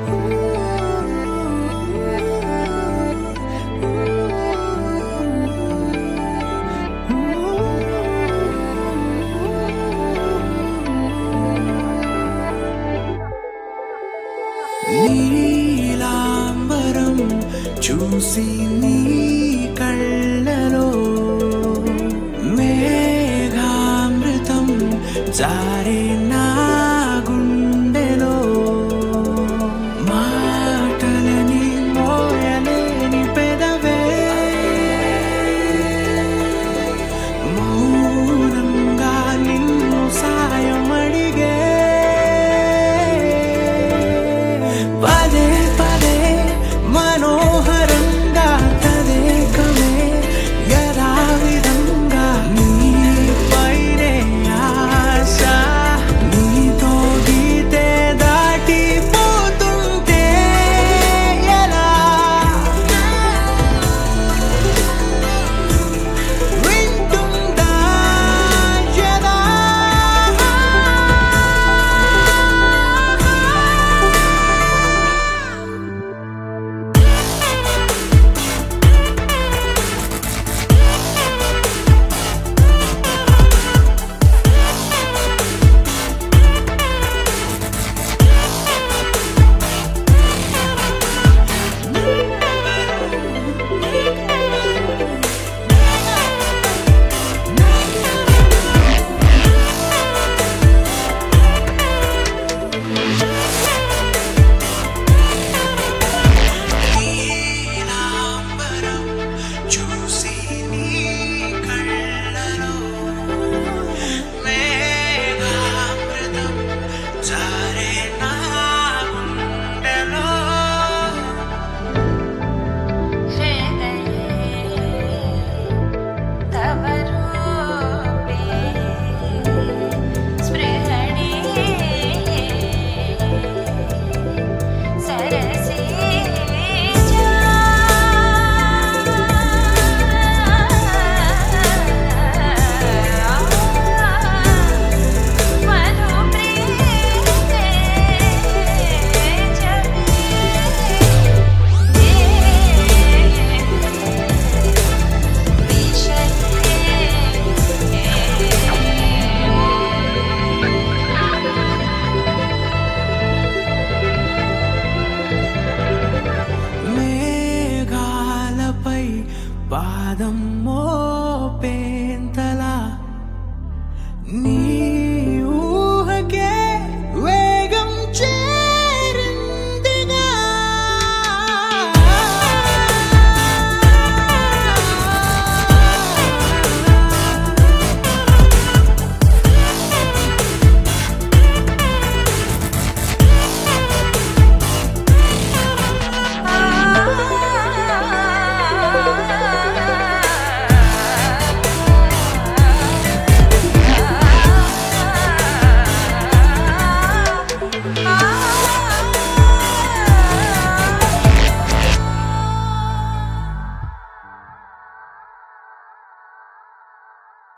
నీలాంబరం చూసి నీ కళ్ళలో మేఘామృతం జారే నా గుండెలో మాటలని మోయలేని పెదవే మౌనంగా నిన్ను సాయం అడిగే పదే పదే మనోహరంగా తదేకమే యథావిధంగా నీపైనే ఆశ నీతో గీతే దాటిపోతుంటే ఎలా వింటుందా యదా చూసి నీ కళ్ళలో మేఘామృతం జారే నా గుండెలో तव रूपे स्पृहणे सरसे మేఘాలపై పాదం